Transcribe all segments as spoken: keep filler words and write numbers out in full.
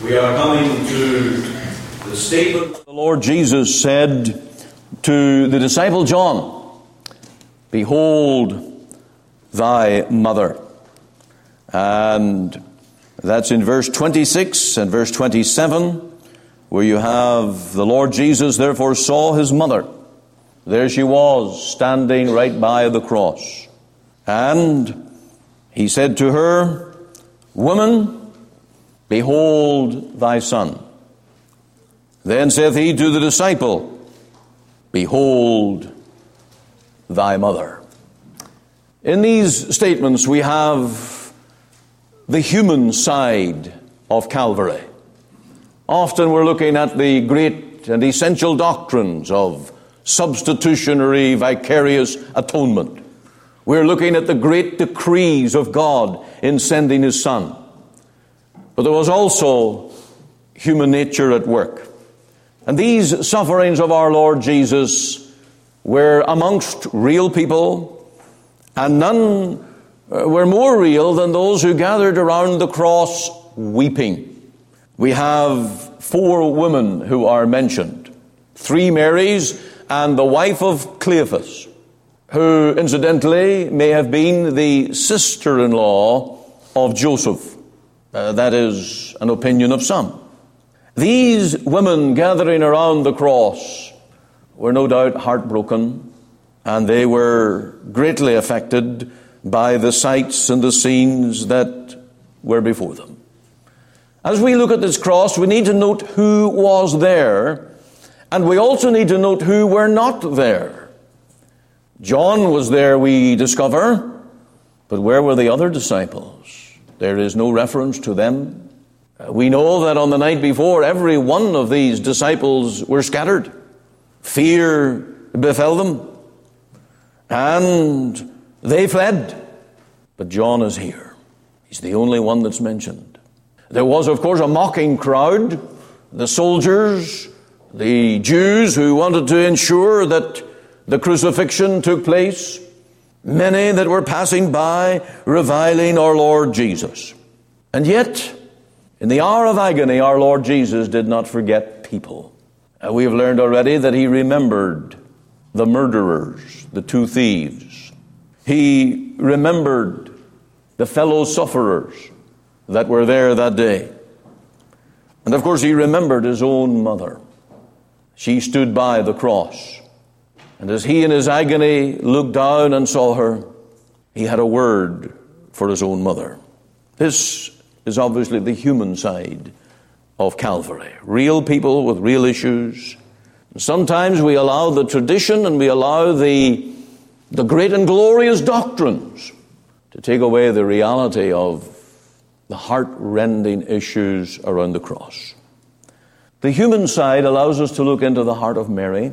We are coming to the statement the Lord Jesus said to the disciple John, "Behold thy mother." And that's in verse twenty-six and verse twenty-seven, where you have the Lord Jesus therefore saw his mother. There she was, standing right by the cross. And he said to her, "Woman, behold thy son." Then saith he to the disciple, "Behold thy mother." In these statements we have the human side of Calvary. Often we're looking at the great and essential doctrines of substitutionary vicarious atonement. We're looking at the great decrees of God in sending his Son. But there was also human nature at work. And these sufferings of our Lord Jesus were amongst real people, and none were more real than those who gathered around the cross weeping. We have four women who are mentioned. Three Marys and the wife of Cleophas, who incidentally may have been the sister-in-law of Joseph. Uh, that is an opinion of some. These women gathering around the cross were no doubt heartbroken, and they were greatly affected by the sights and the scenes that were before them. As we look at this cross, we need to note who was there, and we also need to note who were not there. John was there, we discover, but where were the other disciples? There is no reference to them. We know that on the night before, every one of these disciples were scattered. Fear befell them, and they fled. But John is here. He's the only one that's mentioned. There was, of course, a mocking crowd, the soldiers, the Jews who wanted to ensure that the crucifixion took place. Many that were passing by reviling our Lord Jesus. And yet, in the hour of agony, our Lord Jesus did not forget people. Uh, we have learned already that he remembered the murderers, the two thieves. He remembered the fellow sufferers that were there that day. And of course, he remembered his own mother. She stood by the cross. And as he in his agony looked down and saw her, he had a word for his own mother. This is obviously the human side of Calvary. Real people with real issues. And sometimes we allow the tradition and we allow the, the great and glorious doctrines to take away the reality of the heart-rending issues around the cross. The human side allows us to look into the heart of Mary.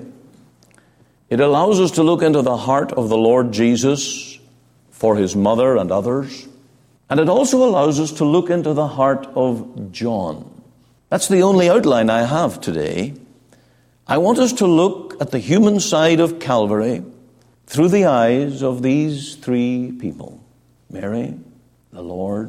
It allows us to look into the heart of the Lord Jesus for his mother and others. And it also allows us to look into the heart of John. That's the only outline I have today. I want us to look at the human side of Calvary through the eyes of these three people: Mary, the Lord,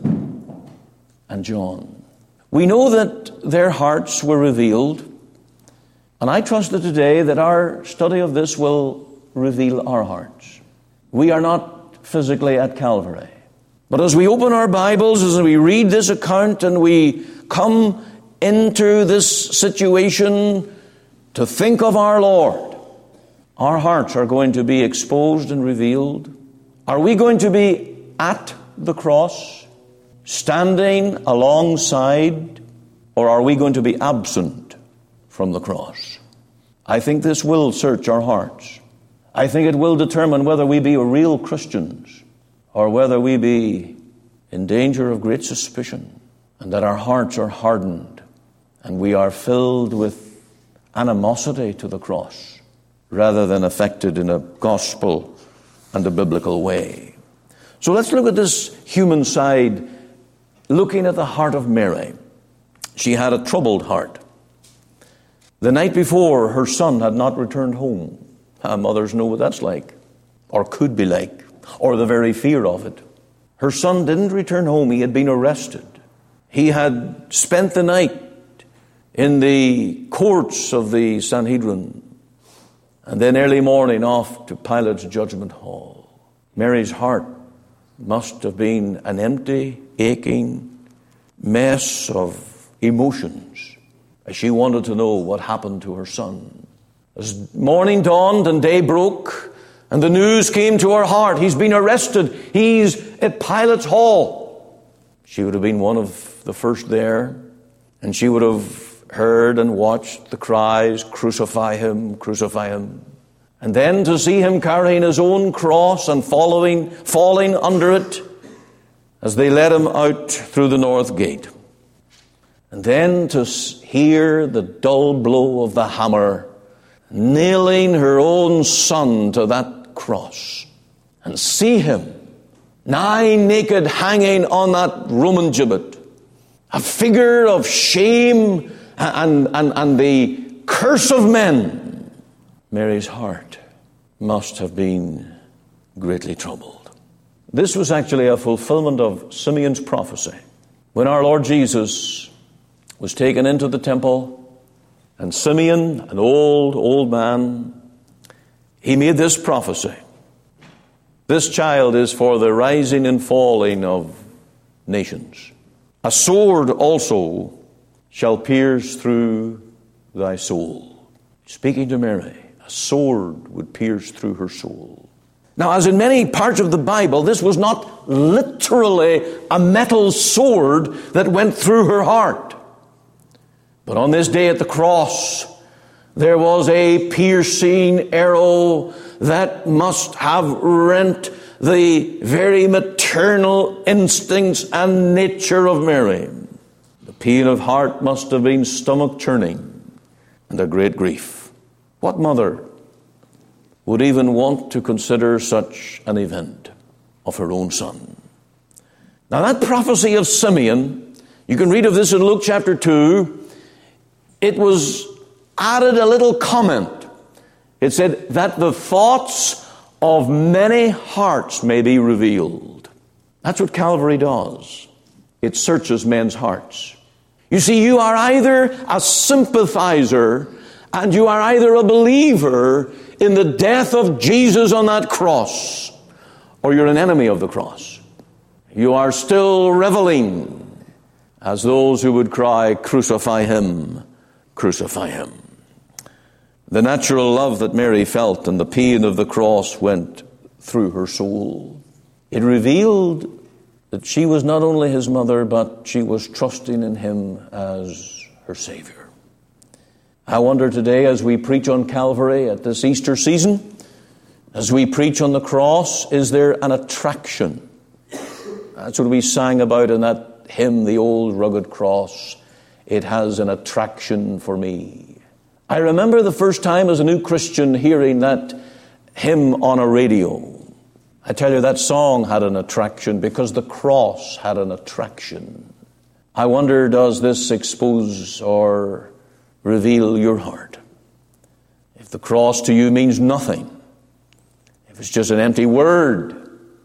and John. We know that their hearts were revealed. And I trust that today that our study of this will reveal our hearts. We are not physically at Calvary. But as we open our Bibles, as we read this account and we come into this situation to think of our Lord, our hearts are going to be exposed and revealed. Are we going to be at the cross, standing alongside, or are we going to be absent from the cross? I think this will search our hearts. I think it will determine whether we be real Christians or whether we be in danger of great suspicion, and that our hearts are hardened and we are filled with animosity to the cross rather than affected in a gospel and a biblical way. So let's look at this human side, looking at the heart of Mary. She had a troubled heart. The night before, her son had not returned home. Uh, mothers know what that's like, or could be like, or the very fear of it. Her son didn't return home. He had been arrested. He had spent the night in the courts of the Sanhedrin, and then early morning off to Pilate's judgment hall. Mary's heart must have been an empty, aching mess of emotions as she wanted to know what happened to her son. As morning dawned and day broke, and the news came to her heart, he's been arrested, he's at Pilate's hall. She would have been one of the first there, and she would have heard and watched the cries, "Crucify him, crucify him." And then to see him carrying his own cross and following, falling under it as they led him out through the north gate. And then to hear the dull blow of the hammer nailing her own son to that cross, and see him nigh naked hanging on that Roman gibbet, a figure of shame and, and, and the curse of men. Mary's heart must have been greatly troubled. This was actually a fulfillment of Simeon's prophecy. When our Lord Jesus was taken into the temple, and Simeon, an old, old man, he made this prophecy. This child is for the rising and falling of nations. A sword also shall pierce through thy soul. Speaking to Mary, a sword would pierce through her soul. Now, as in many parts of the Bible, this was not literally a metal sword that went through her heart. But on this day at the cross, there was a piercing arrow that must have rent the very maternal instincts and nature of Mary. The pain of heart must have been stomach churning and a great grief. What mother would even want to consider such an event of her own son? Now that prophecy of Simeon, you can read of this in Luke chapter two. It was added a little comment. It said that the thoughts of many hearts may be revealed. That's what Calvary does. It searches men's hearts. You see, you are either a sympathizer and you are either a believer in the death of Jesus on that cross, or you're an enemy of the cross. You are still reveling as those who would cry, "Crucify him, crucify him." The natural love that Mary felt and the pain of the cross went through her soul. It revealed that she was not only his mother, but she was trusting in him as her Savior. I wonder today, as we preach on Calvary at this Easter season, as we preach on the cross, is there an attraction? That's what we sang about in that hymn, "The Old Rugged Cross." It has an attraction for me. I remember the first time as a new Christian hearing that hymn on a radio. I tell you, that song had an attraction because the cross had an attraction. I wonder, does this expose or reveal your heart? If the cross to you means nothing, if it's just an empty word,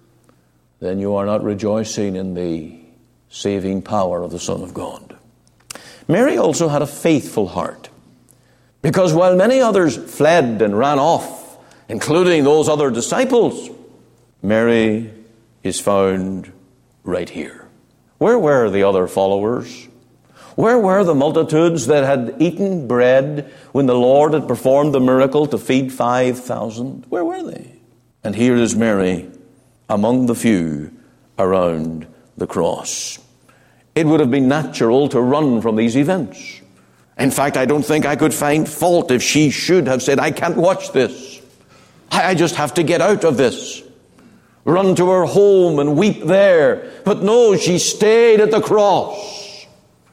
then you are not rejoicing in the saving power of the Son of God. Mary also had a faithful heart, because while many others fled and ran off, including those other disciples, Mary is found right here. Where were the other followers? Where were the multitudes that had eaten bread when the Lord had performed the miracle to feed five thousand? Where were they? And here is Mary among the few around the cross. It would have been natural to run from these events. In fact, I don't think I could find fault if she should have said, "I can't watch this. I just have to get out of this." Run to her home and weep there. But no, she stayed at the cross,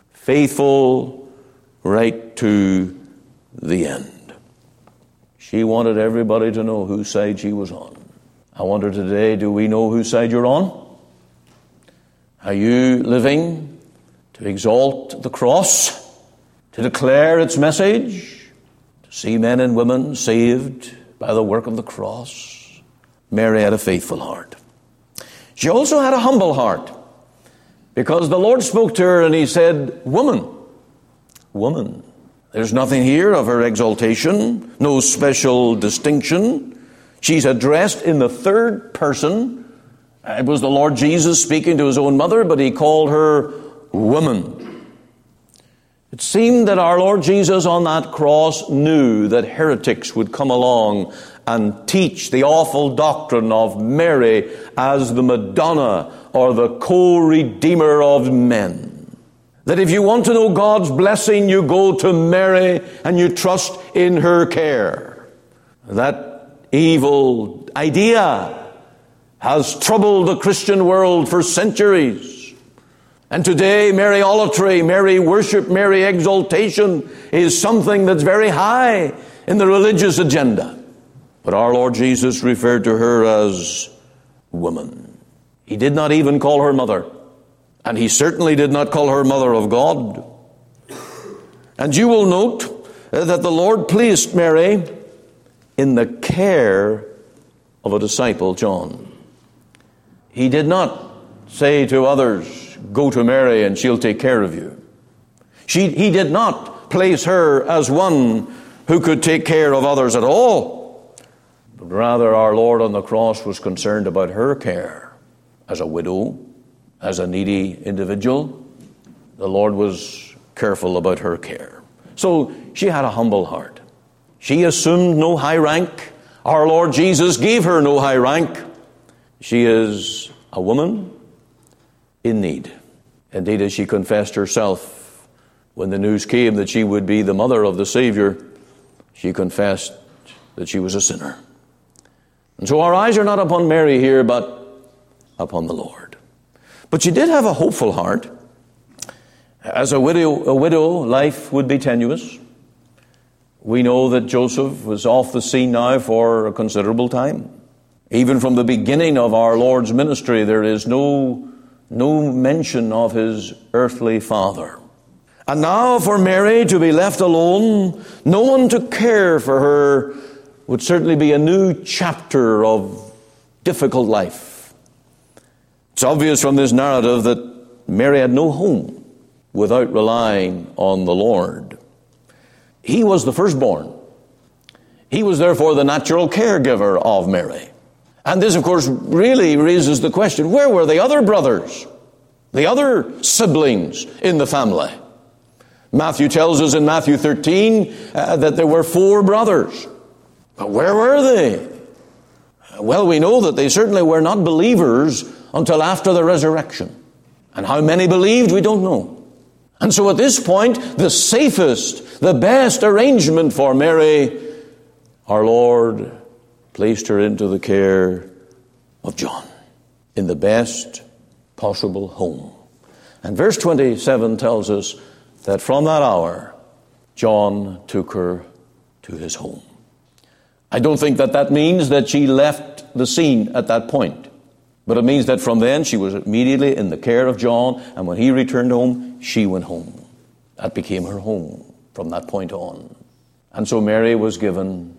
faithful right to the end. She wanted everybody to know whose side she was on. I wonder today, do we know whose side you're on? Are you living to exalt the cross, to declare its message, to see men and women saved by the work of the cross? Mary had a faithful heart. She also had a humble heart, because the Lord spoke to her and he said, "Woman, woman, There's nothing here of her exaltation, no special distinction. She's addressed in the third person. It was the Lord Jesus speaking to his own mother, but he called her woman. It seemed that our Lord Jesus on that cross knew that heretics would come along and teach the awful doctrine of Mary as the Madonna or the co-redeemer of men. That if you want to know God's blessing, you go to Mary and you trust in her care. That evil idea has troubled the Christian world for centuries. And today, Mariolatry, Mary worship, Mary exaltation is something that's very high in the religious agenda. But our Lord Jesus referred to her as woman. He did not even call her mother. And he certainly did not call her mother of God. And you will note that the Lord placed Mary in the care of a disciple, John. He did not say to others, go to Mary and she'll take care of you. She, he did not place her as one who could take care of others at all. But rather our Lord on the cross was concerned about her care as a widow, as a needy individual. The Lord was careful about her care. So she had a humble heart. She assumed no high rank. Our Lord Jesus gave her no high rank. She is a woman in need. Indeed, as she confessed herself, when the news came that she would be the mother of the Savior, she confessed that she was a sinner. And so our eyes are not upon Mary here, but upon the Lord. But she did have a hopeful heart. As a widow, a widow, life would be tenuous. We know that Joseph was off the scene now for a considerable time. Even from the beginning of our Lord's ministry, there is no, no mention of his earthly father. And now for Mary to be left alone, no one to care for her, would certainly be a new chapter of difficult life. It's obvious from this narrative that Mary had no home without relying on the Lord. He was the firstborn. He was therefore the natural caregiver of Mary. And this, of course, really raises the question, where were the other brothers, the other siblings in the family? Matthew tells us in Matthew thirteen uh, that there were four brothers. But where were they? Well, we know that they certainly were not believers until after the resurrection. And how many believed, we don't know. And so at this point, the safest, the best arrangement for Mary, our Lord placed her into the care of John in the best possible home. And verse twenty-seven tells us that from that hour, John took her to his home. I don't think that that means that she left the scene at that point. But it means that from then she was immediately in the care of John, and when he returned home, she went home. That became her home from that point on. And so Mary was given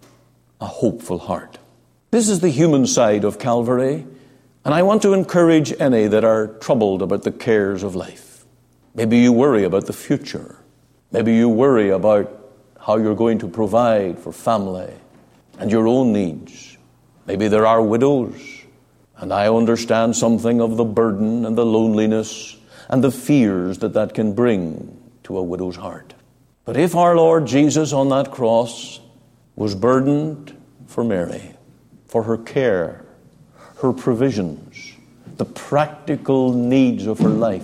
a hopeful heart. This is the human side of Calvary, and I want to encourage any that are troubled about the cares of life. Maybe you worry about the future. Maybe you worry about how you're going to provide for family and your own needs. Maybe there are widows, and I understand something of the burden and the loneliness and the fears that that can bring to a widow's heart. But if our Lord Jesus on that cross was burdened for Mary, for her care, her provisions, the practical needs of her life,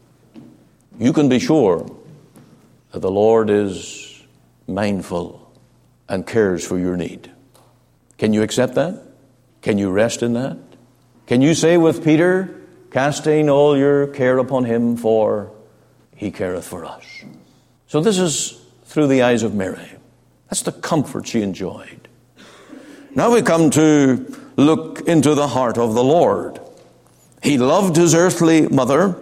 you can be sure that the Lord is mindful and cares for your need. Can you accept that? Can you rest in that? Can you say with Peter, casting all your care upon him, for he careth for us? So this is through the eyes of Mary. That's the comfort she enjoyed. Now we come to look into the heart of the Lord. He loved his earthly mother.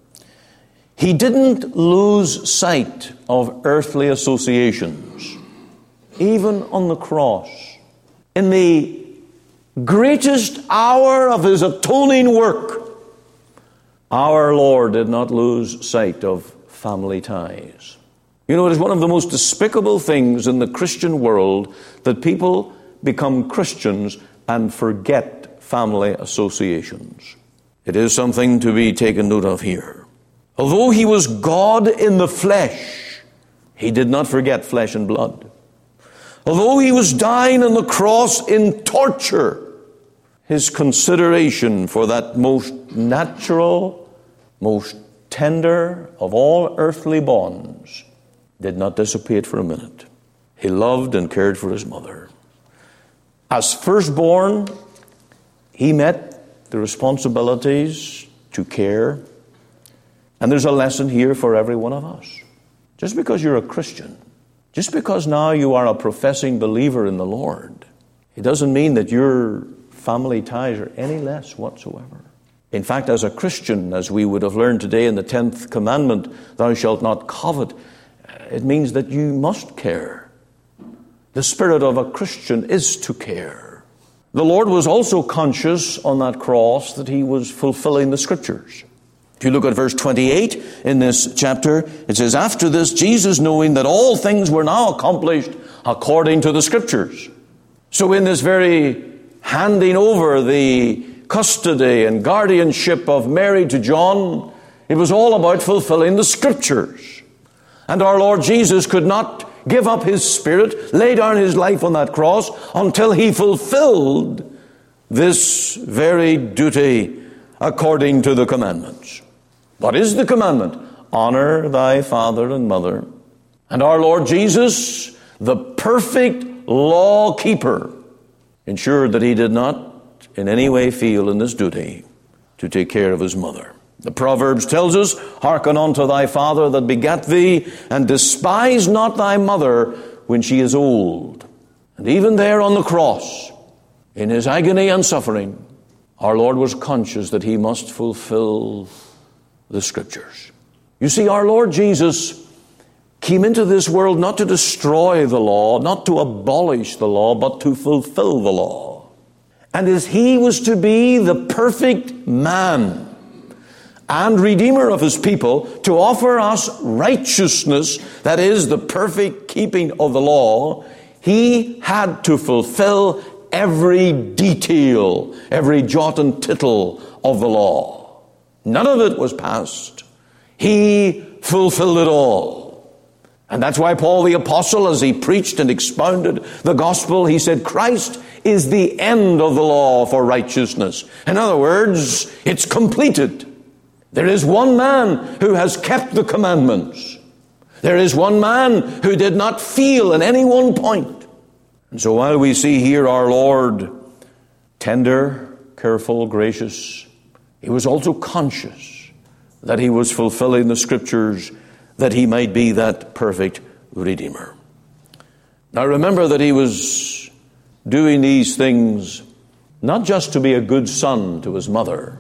He didn't lose sight of earthly associations, even on the cross. In the greatest hour of his atoning work, our Lord did not lose sight of family ties. You know, it is one of the most despicable things in the Christian world that people become Christians and forget family associations. It is something to be taken note of here. Although he was God in the flesh, he did not forget flesh and blood. Although he was dying on the cross in torture, his consideration for that most natural, most tender of all earthly bonds did not dissipate for a minute. He loved and cared for his mother. As firstborn, he met the responsibilities to care. And there's a lesson here for every one of us. Just because you're a Christian, just because now you are a professing believer in the Lord, it doesn't mean that your family ties are any less whatsoever. In fact, as a Christian, as we would have learned today in the tenth commandment, thou shalt not covet, it means that you must care. The spirit of a Christian is to care. The Lord was also conscious on that cross that he was fulfilling the Scriptures. If you look at verse twenty-eight in this chapter, it says, after this, Jesus, knowing that all things were now accomplished according to the Scriptures. So in this very handing over the custody and guardianship of Mary to John, it was all about fulfilling the Scriptures. And our Lord Jesus could not give up his spirit, lay down his life on that cross until he fulfilled this very duty according to the commandments. What is the commandment? Honor thy father and mother. And our Lord Jesus, the perfect law keeper, ensured that he did not in any way feel in this duty to take care of his mother. The Proverbs tells us, hearken unto thy father that begat thee, and despise not thy mother when she is old. And even there on the cross, in his agony and suffering, our Lord was conscious that he must fulfill the Scriptures. You see, our Lord Jesus came into this world not to destroy the law, not to abolish the law, but to fulfill the law. And as he was to be the perfect man and redeemer of his people, to offer us righteousness, that is the perfect keeping of the law, he had to fulfill every detail, every jot and tittle of the law. None of it was past. He fulfilled it all. And that's why Paul the Apostle, as he preached and expounded the gospel, he said, Christ is the end of the law for righteousness. In other words, it's completed. There is one man who has kept the commandments. There is one man who did not feel at any one point. And so while we see here our Lord tender, careful, gracious, he was also conscious that he was fulfilling the Scriptures that he might be that perfect Redeemer. Now remember that he was doing these things not just to be a good son to his mother,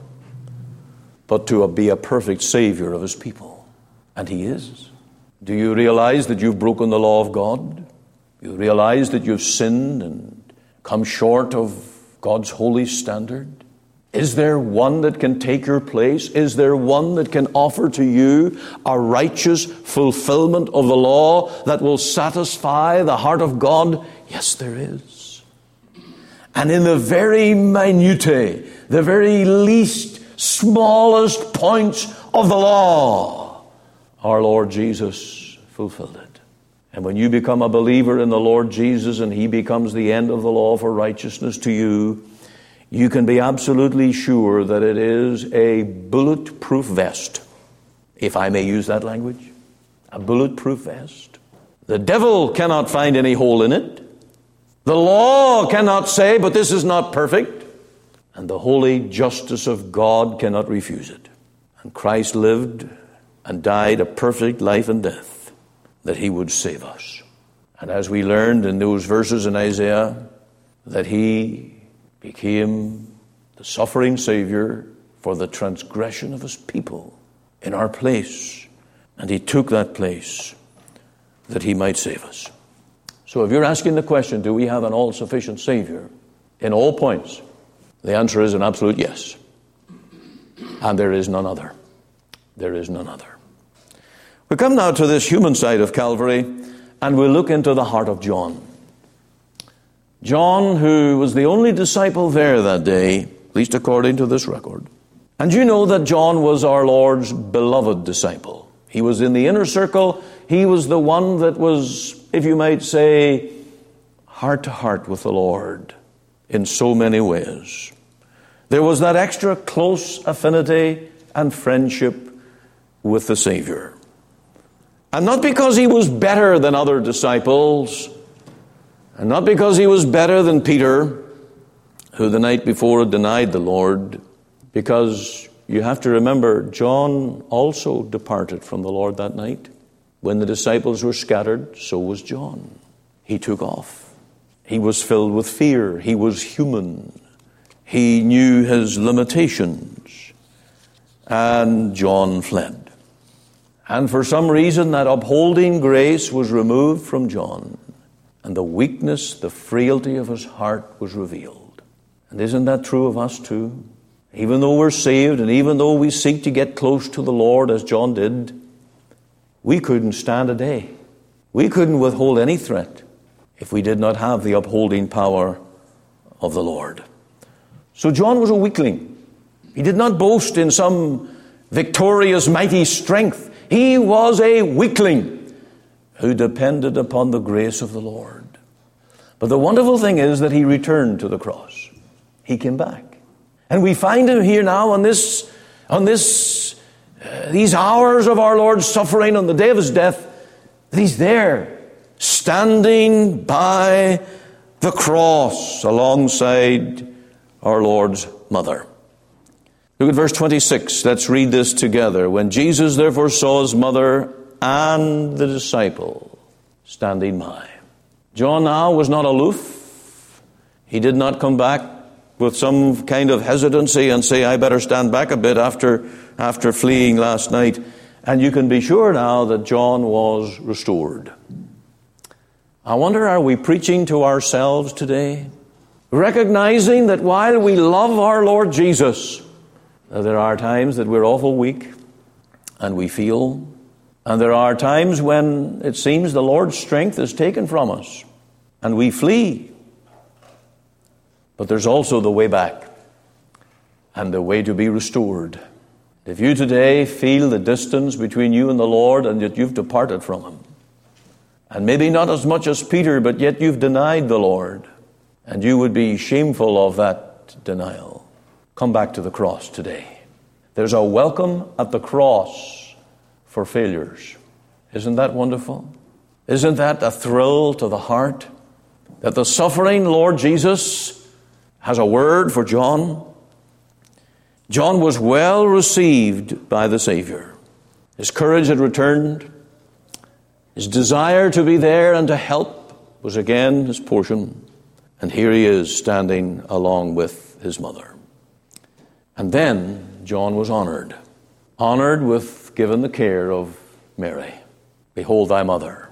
but to be a perfect Savior of his people. And he is. Do you realize that you've broken the law of God? You realize that you've sinned and come short of God's holy standard? Is there one that can take your place? Is there one that can offer to you a righteous fulfillment of the law that will satisfy the heart of God? Yes, there is. And in the very minutiae, the very least, smallest points of the law, our Lord Jesus fulfilled it. And when you become a believer in the Lord Jesus and he becomes the end of the law for righteousness to you, you can be absolutely sure that it is a bulletproof vest, if I may use that language. A bulletproof vest. The devil cannot find any hole in it. The law cannot say, but this is not perfect. And the holy justice of God cannot refuse it. And Christ lived and died a perfect life and death that he would save us. And as we learned in those verses in Isaiah, that he became the suffering Savior for the transgression of his people in our place. And he took that place that he might save us. So if you're asking the question, do we have an all-sufficient Savior in all points? The answer is an absolute yes. And there is none other. There is none other. We come now to this human side of Calvary, and we'll look into the heart of John. John, who was the only disciple there that day, at least according to this record. And you know that John was our Lord's beloved disciple. He was in the inner circle. He was the one that was, if you might say, heart to heart with the Lord in so many ways. There was that extra close affinity and friendship with the Savior. And not because he was better than other disciples, and not because he was better than Peter, who the night before had denied the Lord, because you have to remember, John also departed from the Lord that night. When the disciples were scattered, so was John. He took off. He was filled with fear. He was human. He knew his limitations. And John fled. And for some reason, that upholding grace was removed from John. And the weakness, the frailty of his heart was revealed. And isn't that true of us too? Even though we're saved, and even though we seek to get close to the Lord as John did, we couldn't stand a day. We couldn't withhold any threat if we did not have the upholding power of the Lord. So John was a weakling. He did not boast in some victorious, mighty strength. He was a weakling who depended upon the grace of the Lord. But the wonderful thing is that he returned to the cross. He came back. And we find him here now on this, on this, uh, these hours of our Lord's suffering, on the day of his death, that he's there, standing by the cross alongside our Lord's mother. Look at verse twenty-six. Let's read this together. When Jesus therefore saw his mother and the disciple standing by. John now was not aloof. He did not come back with some kind of hesitancy and say, I better stand back a bit after, after fleeing last night. And you can be sure now that John was restored. I wonder, are we preaching to ourselves today? Recognizing that while we love our Lord Jesus, there are times that we're awful weak and we feel, and there are times when it seems the Lord's strength is taken from us and we flee. But there's also the way back and the way to be restored. If you today feel the distance between you and the Lord and that you've departed from him, and maybe not as much as Peter, but yet you've denied the Lord, and you would be shameful of that denial, come back to the cross today. There's a welcome at the cross for failures. Isn't that wonderful? Isn't that a thrill to the heart? That the suffering Lord Jesus has a word for John. John was well received by the Savior. His courage had returned. His desire to be there and to help was again his portion. And here he is standing along with his mother. And then John was honored. Honored with given the care of Mary. Behold thy mother.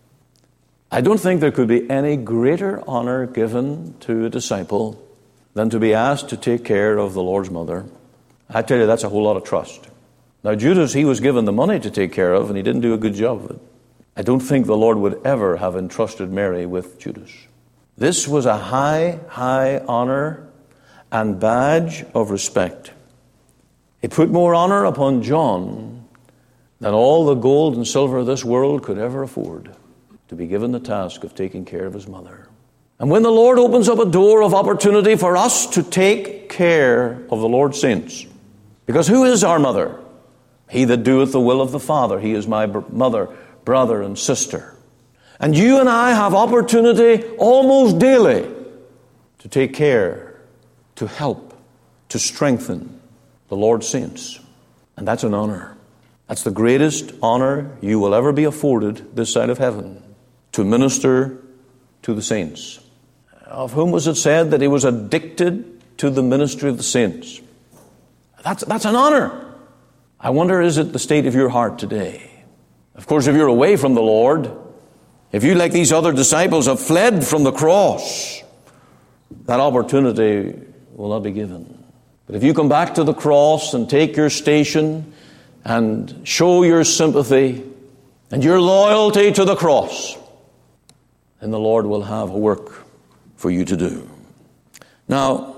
I don't think there could be any greater honor given to a disciple than to be asked to take care of the Lord's mother. I tell you, that's a whole lot of trust. Now, Judas, he was given the money to take care of, and he didn't do a good job of it. I don't think the Lord would ever have entrusted Mary with Judas. This was a high, high honor and badge of respect. It put more honor upon John than all the gold and silver this world could ever afford, to be given the task of taking care of his mother. And when the Lord opens up a door of opportunity for us to take care of the Lord's saints, because who is our mother? He that doeth the will of the Father. He is my mother, brother, and sister. And you and I have opportunity almost daily to take care, to help, to strengthen the Lord's saints. And that's an honor. That's the greatest honor you will ever be afforded this side of heaven, to minister to the saints. Of whom was it said that he was addicted to the ministry of the saints? That's, that's an honor. I wonder, is it the state of your heart today? Of course, if you're away from the Lord, if you, like these other disciples, have fled from the cross, that opportunity will not be given. But if you come back to the cross and take your station and show your sympathy and your loyalty to the cross, then the Lord will have a work for you to do. Now,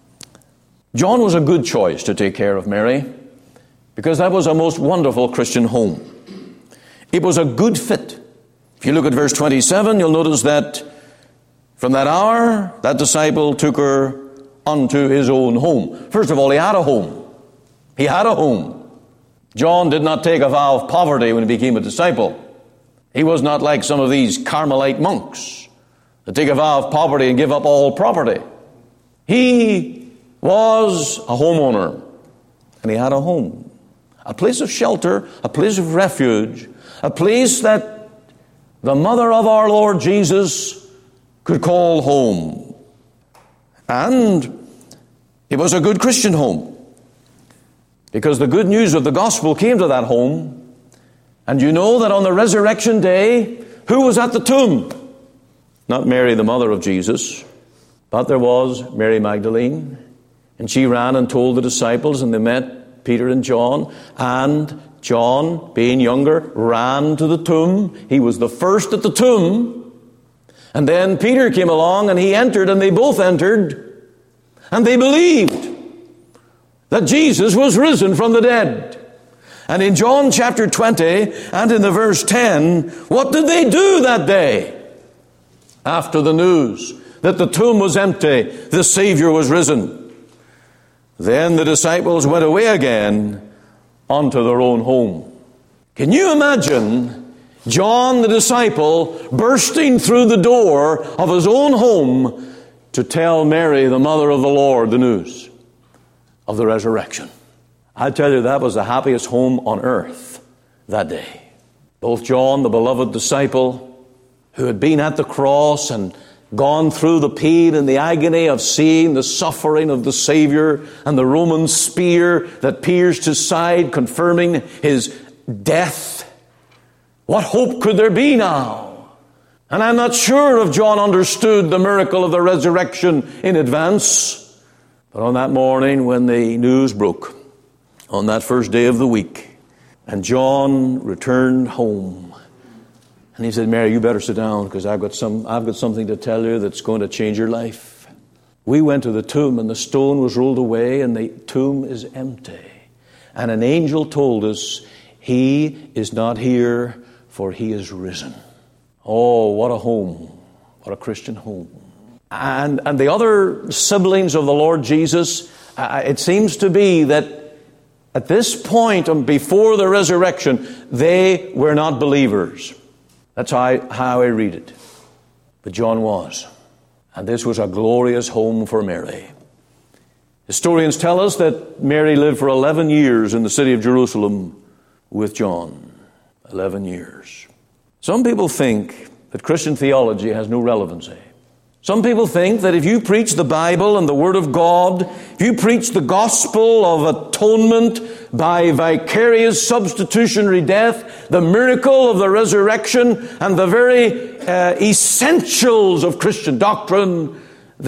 John was a good choice to take care of Mary, because that was a most wonderful Christian home. It was a good fit. If you look at verse twenty-seven, you'll notice that from that hour, that disciple took her unto his own home. First of all, he had a home. He had a home. John did not take a vow of poverty when he became a disciple. He was not like some of these Carmelite monks that take a vow of poverty and give up all property. He was a homeowner, and he had a home, a place of shelter, a place of refuge, a place that the mother of our Lord Jesus could call home. And it was a good Christian home, because the good news of the gospel came to that home. And you know that on the resurrection day, who was at the tomb? Not Mary, the mother of Jesus, but there was Mary Magdalene. And she ran and told the disciples, and they met Peter and John. And John, being younger, ran to the tomb. He was the first at the tomb. And then Peter came along, and he entered, and they both entered. And they believed that Jesus was risen from the dead. And in John chapter twenty and in the verse ten, what did they do that day? After the news that the tomb was empty, the Savior was risen. Then the disciples went away again unto their own home. Can you imagine John the disciple bursting through the door of his own home to tell Mary, the mother of the Lord, the news of the resurrection? I tell you, that was the happiest home on earth that day. Both John, the beloved disciple, who had been at the cross and gone through the pain and the agony of seeing the suffering of the Savior and the Roman spear that pierced his side, confirming his death. What hope could there be now? And I'm not sure if John understood the miracle of the resurrection in advance. But on that morning when the news broke, on that first day of the week, and John returned home, and he said, Mary, you better sit down, because I've got some, I've got something to tell you that's going to change your life. We went to the tomb, and the stone was rolled away, and the tomb is empty. And an angel told us, he is not here, for he is risen. Oh, what a home. What a Christian home. And, and the other siblings of the Lord Jesus, uh, it seems to be that at this point, and before the resurrection, they were not believers. That's how I, how I read it. But John was. And this was a glorious home for Mary. Historians tell us that Mary lived for eleven years in the city of Jerusalem with John. eleven years. Some people think that Christian theology has no relevancy. Some people think that if you preach the Bible and the Word of God, if you preach the gospel of atonement by vicarious substitutionary death, the miracle of the resurrection, and the very uh, essentials of Christian doctrine,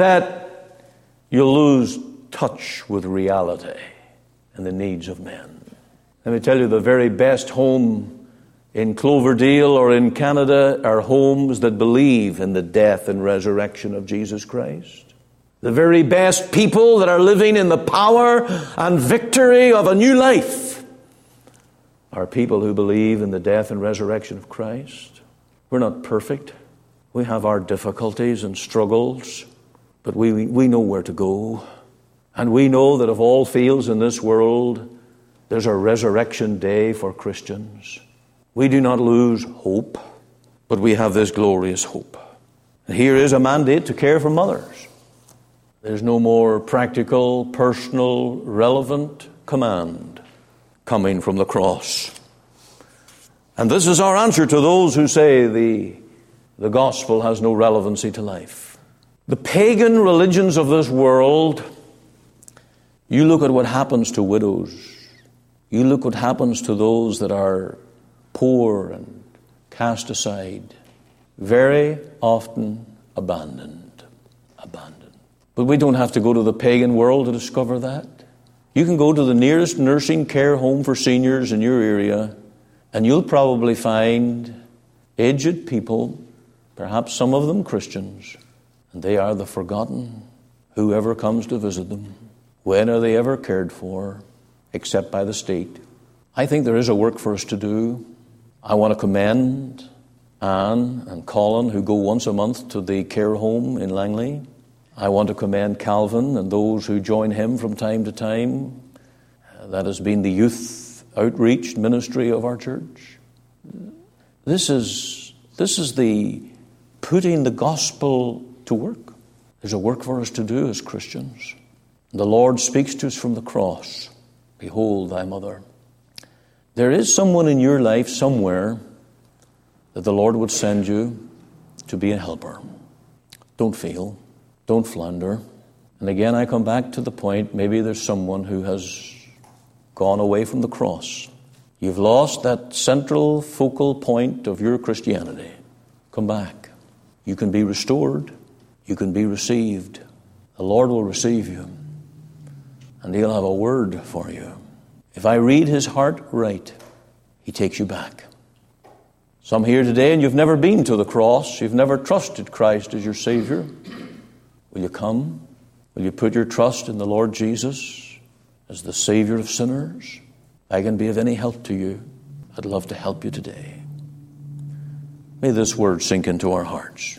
that you'll lose touch with reality and the needs of men. Let me tell you, the very best home in Cloverdale or in Canada are homes that believe in the death and resurrection of Jesus Christ. The very best people that are living in the power and victory of a new life are people who believe in the death and resurrection of Christ. We're not perfect. We have our difficulties and struggles, but we, we know where to go. And we know that of all fields in this world, there's a resurrection day for Christians. We do not lose hope, but we have this glorious hope. And here is a mandate to care for mothers. There's no more practical, personal, relevant command coming from the cross. And this is our answer to those who say the, the gospel has no relevancy to life. The pagan religions of this world, you look at what happens to widows. You look what happens to those that are poor and cast aside, very often abandoned, abandoned. But we don't have to go to the pagan world to discover that. You can go to the nearest nursing care home for seniors in your area, And you'll probably find aged people, perhaps some of them Christians, and they are the forgotten. Whoever comes to visit them, when are they ever cared for, except by the state? I think there is a work for us to do. I want to commend Anne and Colin, who go once a month to the care home in Langley. I want to commend Calvin and those who join him from time to time. That has been the youth outreach ministry of our church. This is, this is the putting the gospel to work. There's a work for us to do as Christians. The Lord speaks to us from the cross. Behold thy mother. There is someone in your life somewhere that the Lord would send you to be a helper. Don't fail. Don't flounder. And again, I come back to the point, maybe there's someone who has gone away from the cross. You've lost that central focal point of your Christianity. Come back. You can be restored. You can be received. The Lord will receive you. And He'll have a word for you. If I read His heart right, He takes you back. Some here today, and you've never been to the cross. You've never trusted Christ as your Savior. Will you come? Will you put your trust in the Lord Jesus as the Savior of sinners? If I can be of any help to you, I'd love to help you today. May this word sink into our hearts.